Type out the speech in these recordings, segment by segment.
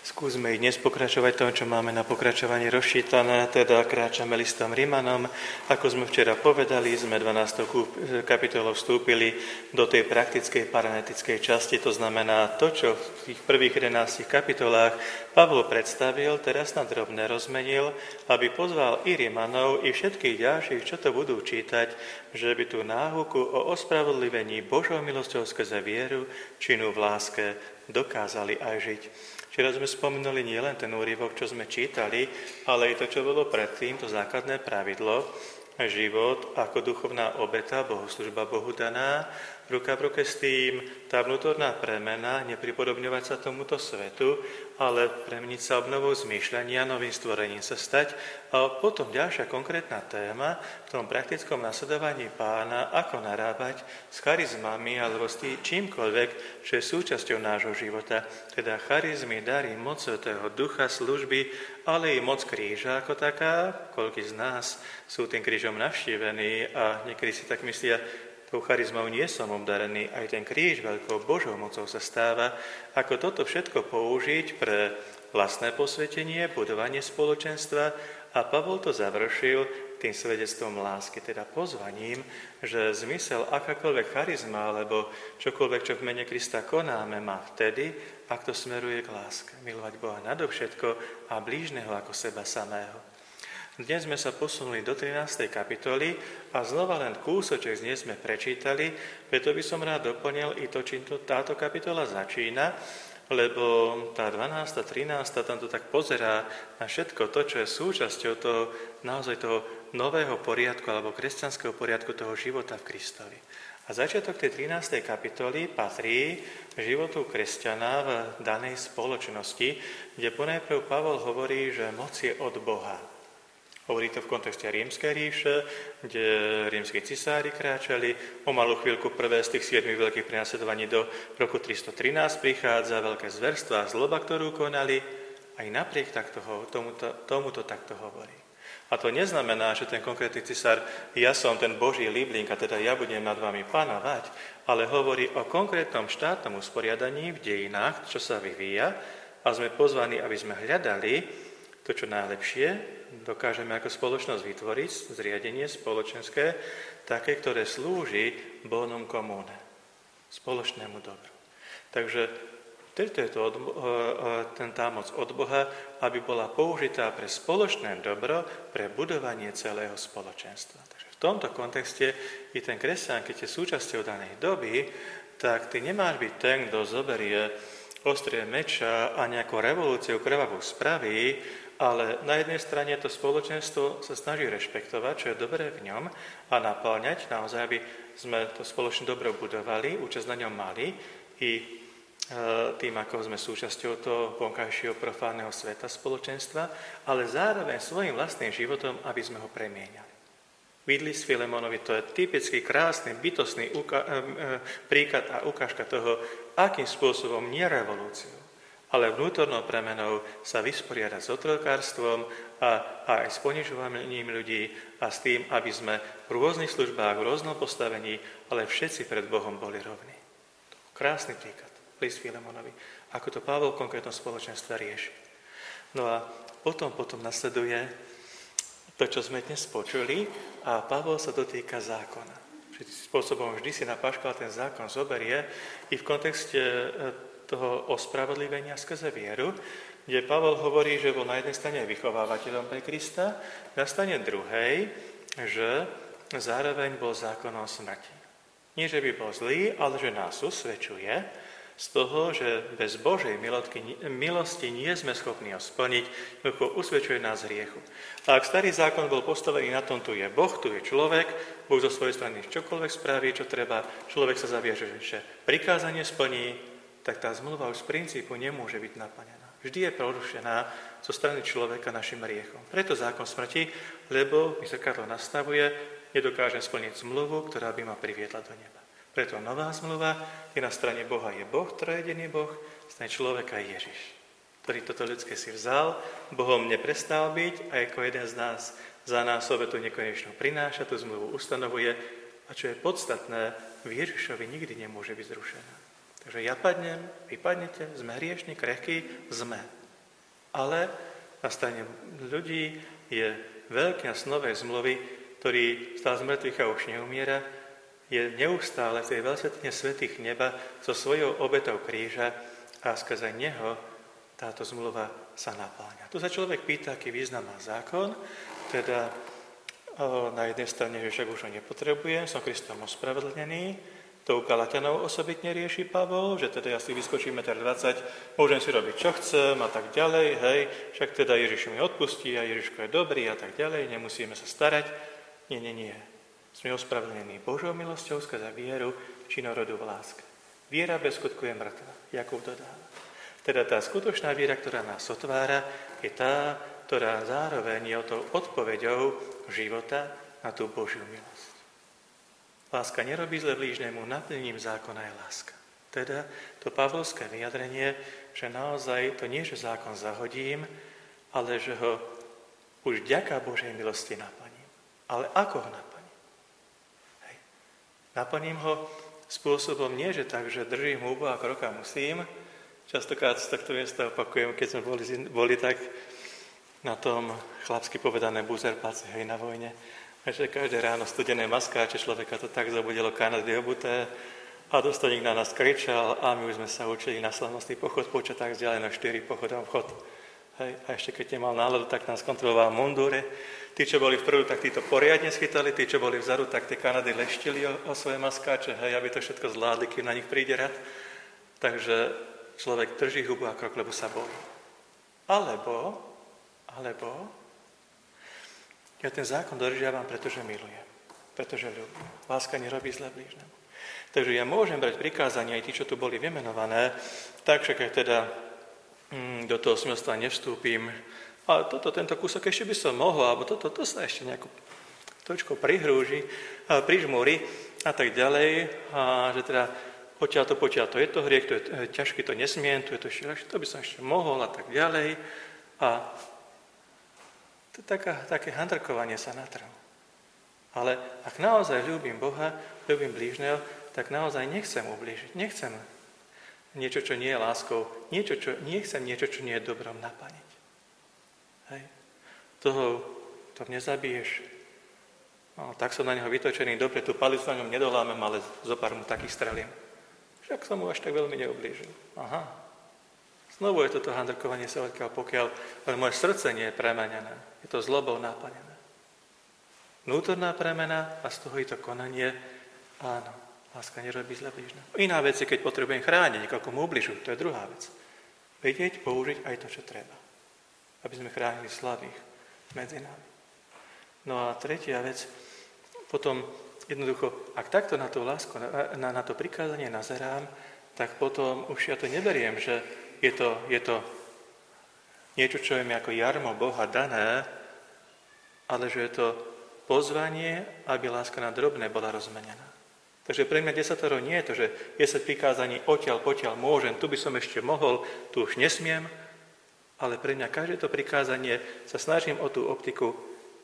Skúsme i dnes pokračovať tom, čo máme na pokračovanie rozčítané, teda kráčame listom Rimanom. Ako sme včera povedali, sme 12. kapitolou vstúpili do tej praktickej paranetickej časti, to znamená to, čo v tých prvých 11 kapitolách Pavol predstavil, teraz na drobné rozmenil, aby pozval i Rimanov, i všetkých ďalších, čo to budú čítať, že by tú náuku o ospravedlivení Božou milosťou skrze vieru, činu v láske dokázali aj žiť. Včera sme spomenuli nielen ten úryvok, čo sme čítali, ale i to, čo bolo predtým, to základné pravidlo, život ako duchovná obeta, bohoslužba Bohu daná, ruka v ruke s tým, tá vnútorná premena, nepripodobňovať sa tomuto svetu, ale premeniť sa obnovou zmýšľania, novým stvorením sa stať. A potom ďalšia konkrétna téma v tom praktickom nasledovaní Pána, ako narábať s charizmami alebo s tým čímkoľvek, čo je súčasťou nášho života. Teda charizmy, dary, moc Svätého Ducha, služby, ale i moc kríža ako taká. Koľký z nás sú tým krížom navštívení a niekedy si tak myslia, tou charizmou nie som obdarený, aj ten kríž veľkou Božou mocou sa stáva. Ako toto všetko použiť pre vlastné posvetenie, budovanie spoločenstva, a Pavol to završil tým svedectvom lásky, teda pozvaním, že zmysel akákoľvek charizma alebo čokoľvek, čo v mene Krista konáme, má vtedy, ak to smeruje k láske. Milovať Boha nadovšetko a blížneho ako seba samého. Dnes sme sa posunuli do 13. kapitoly a znova len kúsoček z nej sme prečítali, preto by som rád doplnil i to, čím táto kapitola začína, lebo tá 12. 13. tam to tak pozerá na všetko to, čo je súčasťou toho, naozaj toho nového poriadku alebo kresťanského poriadku toho života v Kristovi. A začiatok tej 13. kapitoly patrí životu kresťana v danej spoločnosti, kde ponajprv Pavol hovorí, že moc je od Boha. Hovorí to v kontexte Rímskej ríše, kde rímski cisári kráčali. O malú chvíľku prvé z tých 7 veľkých prenasledovaní do roku 313 prichádza veľké zverstva a zloba, ktorú konali. Aj napriek tomuto takto hovorí. A to neznamená, že ten konkrétny cisár, ja som ten Boží líbling, a teda ja budem nad vami panovať, ale hovorí o konkrétnom štátnom usporiadaní v dejinách, čo sa vyvíja, a sme pozvaní, aby sme hľadali to, čo najlepšie dokážeme ako spoločnosť vytvoriť, zriadenie spoločenské, také, ktoré slúži bonum comune, spoločnému dobru. Takže toto je tá moc od Boha, aby bola použitá pre spoločné dobro, pre budovanie celého spoločenstva. Takže v tomto kontexte i ten kresťan, keď je súčasťou danej doby, tak ty nemáš byť ten, kto zoberie ostrie meča a nejakú revolúciu krvavú spraví, ale na jednej strane to spoločenstvo sa snaží rešpektovať, čo je dobré v ňom, a napĺňať naozaj, aby sme to spoločné dobro budovali, účasť na ňom mali i tým, ako sme súčasťou toho vonkajšieho profánneho sveta spoločenstva, ale zároveň svojim vlastným životom, aby sme ho premieňali. Vidli z Filemonovi, to je typický, krásny, bytostný príklad a ukážka toho, akým spôsobom nie revolúciou, ale vnútornou premenou sa vysporiadať s otrokárstvom a aj s ponižovaním ľudí a s tým, aby sme v rôznych službách, v rôznom postavení, ale všetci pred Bohom boli rovní. Krásny príklad, list Filemonovi, ako to Pavol v konkrétnom spoločenstve rieši. No a potom nasleduje to, čo sme dnes počuli, a Pavol sa dotýka zákona. Spôsobom vždy si na paškal ten zákon zoberie i v kontexte toho ospravedlivenia skrze vieru, kde Pavol hovorí, že bol na jednej strane vychovávateľom pre Krista, na strane druhej, že zároveň bol zákonom smrti. Nie, že by bol zlý, ale že nás usvedčuje z toho, že bez Božej milosti nie sme schopní ho splniť, ako usvedčuje nás hriechu. A ak starý zákon bol postavený na tom, tu je Boh, tu je človek, Boh zo svojej strany čokoľvek spraví, čo treba, človek sa zaviaže, že prikázanie splní, tak tá zmluva už z princípu nemôže byť naplnená. Vždy je porušená zo strany človeka našim hriechom. Preto zákon smrti, lebo, mi sa to nastavuje, nedokážem splniť zmluvu, ktorá by ma priviedla do neba. Preto nová zmluva je na strane Boha je Boh, trojediný Boh, na strane človeka je Ježiš, ktorý toto ľudské si vzal, Bohom neprestal byť a ako jeden z nás za nás obetu nekonečnú prináša, tú zmluvu ustanovuje, a čo je podstatné, v Ježišovi nikdy nemôže byť zrušená. Takže ja padnem, vy padnete, sme hriešni, krehkí, sme. Ale na strane ľudí je veľkňaz novej zmluvy, ktorý stále z mŕtvych a už neumiera, je neustále v tej veľsvetine svätých neba so svojou obetou kríža a skrze neho táto zmluva sa napĺňa. Tu sa človek pýta, aký význam má zákon, teda na jednej strane, že však už ho nepotrebujem, som Kristom ospravedlnený, to u Galatianov osobitne rieši Pavol, že teda ja si vyskočím 1,20 m, môžem si robiť, čo chcem a tak ďalej, hej, však teda Ježiš mi odpustí a Ježiško je dobrý a tak ďalej, nemusíme sa starať. Nie. Sme ospravedlnení Božou milosťou skrze vieru, činorodu v láske. Viera bez skutku je mŕtva, Jakub dodáva. Teda tá skutočná viera, ktorá nás otvára, je tá, ktorá zároveň je tou odpoveďou života na tú Božiu milosť. Láska nerobí zle blížnemu, naplnením zákona je láska. Teda to pavlovské vyjadrenie, že naozaj to nie, že zákon zahodím, ale že ho už vďaka Božej milosti naplním. Ale ako ho naplním? Hej. Naplním ho spôsobom nie, že tak, že držím hubu a kroka musím. Častokrát z takto miesta opakujem, keď sme boli tak na tom chlapsky povedané buzerpláci, hej, na vojne, že každé ráno studené maskáče, človeka to tak zabudilo Kanady obuté a dostojník na nás kričal a my už sme sa učili na slavnostný pochod počať tak vzdialeno 4 pochodom vchod. Hej, a ešte keď nemal náladu, tak nás kontroloval v mundúre. Tí, čo boli vpredu, tak tí to poriadne schytali, tí, čo boli vzadu, tak tie Kanady leštili o svoje maskáče, hej, aby to všetko zvládli, kým na nich príde rad. Takže človek drží hubu a krok, lebo sa bojí. Alebo ja ten zákon dodržiavam, pretože milujem, pretože ľúbim. Láska nerobí zle blížnemu. Takže ja môžem brať prikázania, aj tí, čo tu boli vymenované, tak však aj teda do toho smilstva nevstúpim. A tento kúsok ešte by som mohol, alebo to sa ešte nejako tročko prižmúri a tak ďalej. A že teda potiaľ to je to hriech, to je ťažké, to nesmiem, to je to ešte ľahšie, to by som ešte mohol a tak ďalej. A to je také handrkovanie sa na trhu. Ale ak naozaj ľúbim Boha, ľúbim blížneho, tak naozaj nechcem ublížiť, nechcem niečo, čo nie je láskou, nechcem niečo, čo nie je dobrom naplniť. Hej. To nezabiješ. No, tak som na neho vytočený, dobre, tú palicu na ňom nedolámem, ale zopár mu takých strelím. Však som mu až tak veľmi neublížil. Aha. Znovu je toto handrkovanie sa odkiaľ pokiaľ, ale moje srdce nie je premenené. Je to zlobou naplnené. Vnútorná premena a z toho je to konanie, áno, láska nerobí zle blížnemu. Iná vec je, keď potrebujem chrániť, niekoľko mu ubližujú, to je druhá vec. Vedieť, použiť aj to, čo treba. Aby sme chránili slabých medzi nami. No a tretia vec, potom jednoducho, ak takto na tú lásku, na to prikázanie nazerám, tak potom už ja to neberiem, že je to niečo, čo je mi ako jarmo Boha dané, ale že je to pozvanie, aby láska na drobné bola rozmenená. Takže pre mňa desatoro nie je to, že 10 prikázaní odtiaľ potiaľ môžem, tu by som ešte mohol, tu už nesmiem, ale pre mňa každé to prikázanie sa snažím o tú optiku.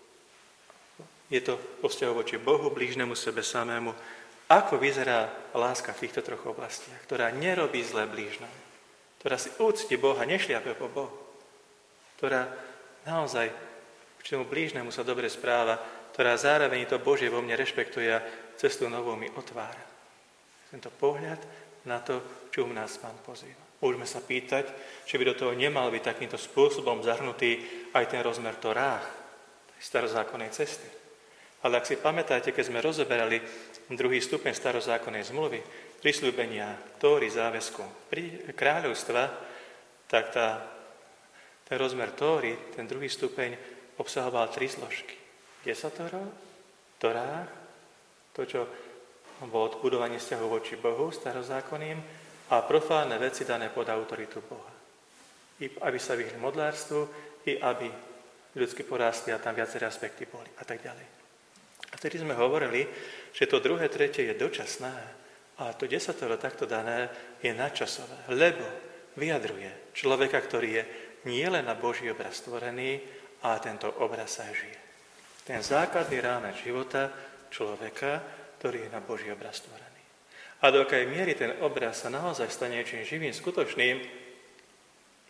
Je to vo vzťahu voči Bohu, blížnemu sebe samému. Ako vyzerá láska v týchto troch oblastiach, ktorá nerobí zle blížnemu, ktorá si úcti Boha, nešliape po Bohu, ktorá naozaj k čomu blížnemu sa dobre správa, ktorá zároveň to Božie vo mne rešpektuje a cestu novú mi otvára. Tento pohľad na to, čo nás Pán pozýva. Môžeme sa pýtať, či by do toho nemal byť takýmto spôsobom zahrnutý aj ten rozmer Torách, starozákonnej cesty. Ale ak si pamätáte, keď sme rozoberali druhý stupeň starozákonnej zmluvy, prisľúbenia Tóry záväzku kráľovstva, tak ten rozmer Tóry, ten druhý stupeň, obsahoval 3 zložky. Desatoro, Torách, to, čo bolo odbudovanie vzťahu voči Bohu, starozákonným, a profánne veci dané pod autoritu Boha. I aby sa vyhli modlárstvu, i aby ľudsky porástli a tam viaceré aspekty boli a tak ďalej. A vtedy sme hovorili, že to druhé, tretie je dočasné a to desatoro takto dané je nadčasové, lebo vyjadruje človeka, ktorý je nielen na Boží obraz stvorený, a tento obraz sa žije. Ten základný rámec života človeka, ktorý je na Boží obraz stvorený. A do akej miery ten obraz sa naozaj stane niečím živým, skutočným,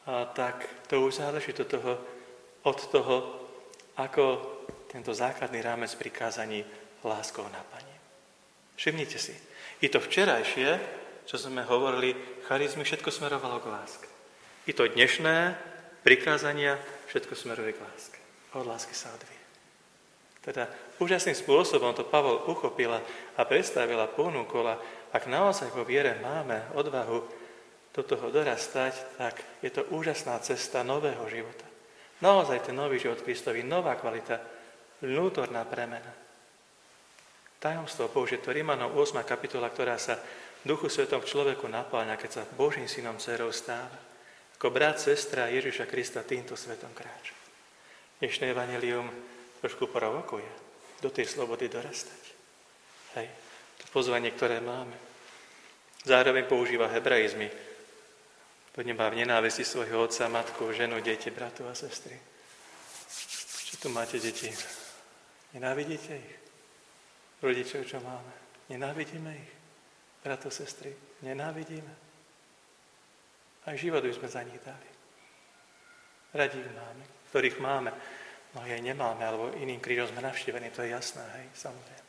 tak to už záleží od toho, ako tento základný rámec prikázaní láskou naplní. Všimnite si, i to včerajšie, čo sme hovorili, charizmy, všetko smerovalo k láske. I to dnešné prikázania, všetko smeruje k láske. Od lásky sa odvíja. Teda úžasným spôsobom to Pavol uchopila a predstavila, ponúkla. Ak naozaj vo viere máme odvahu do toho dorastať, tak je to úžasná cesta nového života. Naozaj ten nový život Kristovi, nová kvalita, vnútorná premena. Tajomstvo použito Rimanom 8. kapitola, ktorá sa Duchu Svetom v človeku napáľa, keď sa Božím synom dcerou stáva. Ako brat, sestra Ježiša Krista týmto svetom kráča. Dnešné evanjelium trošku provokuje do tej slobody dorastať. Hej, to pozvanie, ktoré máme. Zároveň používa hebraizmy. To nemá v nenávisti svojho otca, matku, ženu, deti, bratov a sestry. Čo tu máte deti? Nenávidíte ich? Rodičov, čo máme? Nenávidíme ich? Bratov, sestry? Nenávidíme? Aj život už sme za nich dali. Radi ich máme, ktorých máme. No jej nemáme, alebo iným krížom sme navštívení, to je jasné, hej, samozrejme.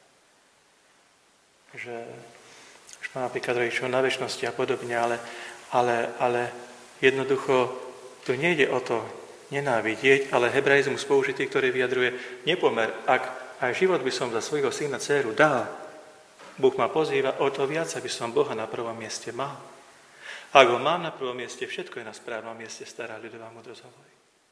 Že už má napríklad rodičov na večnosti a podobne, ale jednoducho tu nejde o to nenávidieť, ale hebraizmus použitý, ktorý vyjadruje nepomer. Ak aj život by som za svojho syna, dceru dal, Boh ma pozýva, o to viac, aby som Boha na prvom mieste mal. Ak ho mám na prvom mieste, všetko je na správnom mieste, stará ľudová múdrosť hovorí.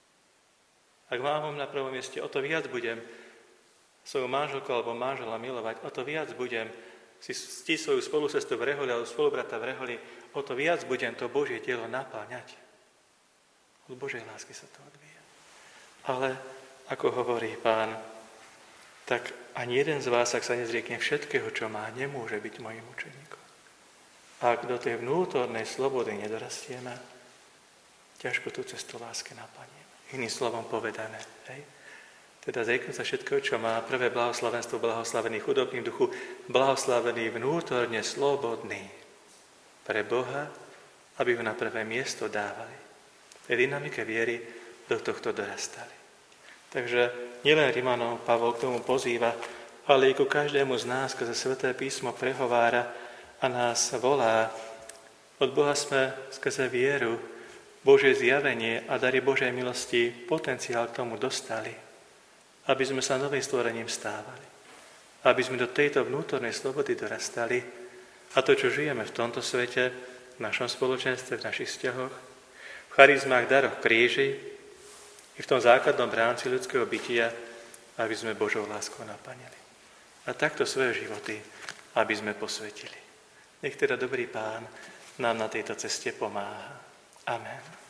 Ak mám ho na prvom mieste, o to viac budem svoju manželku alebo manžela milovať, o to viac budem si ctiť svoju spolusestru v reholi alebo spolubrata v reholi, o to viac budem to Božie dielo napáňať. Od Božej lásky sa to odvíja. Ale, ako hovorí Pán, tak ani jeden z vás, ak sa nezriekne všetkého, čo má, nemôže byť mojím učeníkom. Ak do tej vnútornej slobody nedorastieme, ťažko tú cestu lásky naplníme. Iným slovom povedané, hej? Teda zrieknúť sa všetkého, čo má, prvé blahoslavenstvo, blahoslavený chudobný v duchu, blahoslavený vnútorne slobodný pre Boha, aby ho na prvé miesto dávali. V tej dynamike viery do tohto dorastali. Takže nielen Rimanom Pavol k tomu pozýva, ale i ku každému z nás, skrze Sväté písmo prehovára a nás volá. Od Boha sme skrze vieru, Božie zjavenie a dary Božej milosti potenciál k tomu dostali, aby sme sa novým stvorením stávali. Aby sme do tejto vnútornej slobody dorastali a to, čo žijeme v tomto svete, v našom spoločenstve, v našich vzťahoch, v charizmách, daroch, kríži i v tom základnom rámci ľudského bytia, aby sme Božou láskou naplnili. A takto svoje životy, aby sme posvetili. Nech teda dobrý Pán nám na tejto ceste pomáha. Amen.